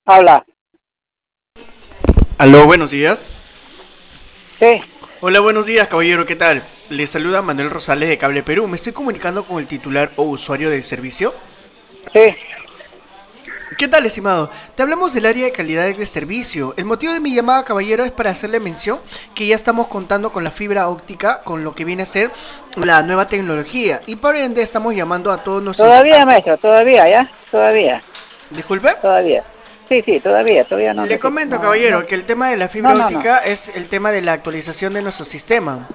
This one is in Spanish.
Habla. Aló, buenos días. Sí, Hola, buenos días, caballero, ¿qué tal? Le saluda Manuel Rosales de Cable Perú. Me estoy comunicando con el titular o usuario del servicio. sí. ¿Qué tal, estimado? Te hablamos del área de calidad de servicio. El motivo de mi llamada, caballero, es para hacerle mención que ya estamos contando con la fibra óptica, con lo que viene a ser la nueva tecnología. Y por ende estamos llamando a todos nuestros... Todavía, maestro, todavía, ¿ya? Todavía, Disculpe. todavía. Sí, sí, todavía no Le necesito. comento, No, no, caballero, que el tema de la no, fibra no, no. óptica es el tema de la actualización de nuestro sistema.